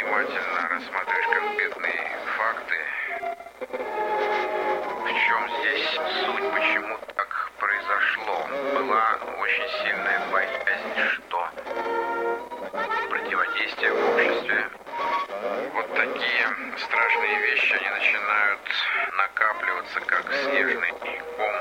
внимательно рассмотришь конкретные факты. В чем здесь суть, почему так произошло? Была очень сильная боязнь, что противодействие в обществе, вот такие страшные вещи, они начинают накапливаться, как снежный ком.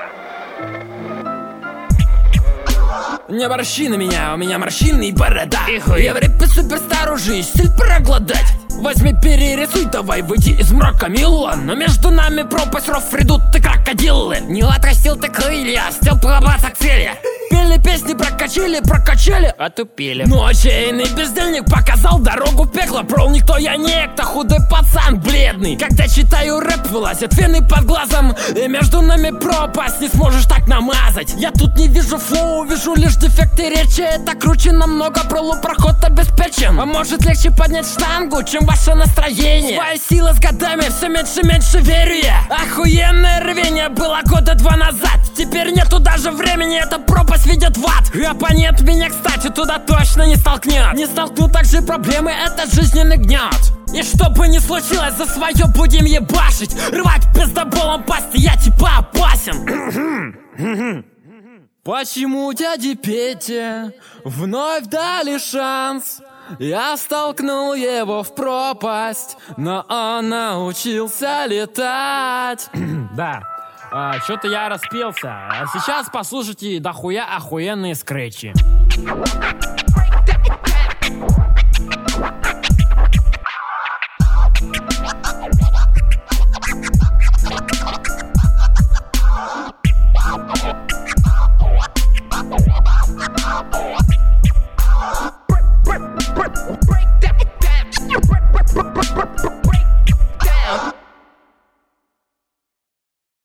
Не морщи на меня, у меня морщины и борода. Я в рэпе суперстар, уже и стиль проголодать. Возьми, перерисуй, давай выйди из мрака, мило. Но между нами пропасть, ров, придут ты крокодилы. Не отрастил ты крылья, стил пробраться к цели. Пели песни, прокачали, отупели. Но отчаянный бездельник показал дорогу в пекло. Прол никто, я некто, худой пацан, бледный. Когда читаю рэп, вылазят вены под глазом. И между нами пропасть, не сможешь так намазать. Я тут не вижу флоу, вижу лишь дефекты речи. Это круче намного, пролу проход обеспечен. А может легче поднять штангу, чем ваше настроение. Своя сила с годами, все меньше верю я. Охуенное рвение было года 2 назад. Теперь нету даже времени, эта пропасть ведет в ад. Оппонент меня, кстати, туда точно не столкнет. Не столкнут также проблемы, это жизненный гнет. И что бы ни случилось, за свое будем ебашить. Рвать пиздоболом пасти, я типа опасен. Почему дяде Пете вновь дали шанс? Я столкнул его в пропасть, но он научился летать. Да, что-то я распелся. А сейчас послушайте дохуя охуенные скретчи. Break down.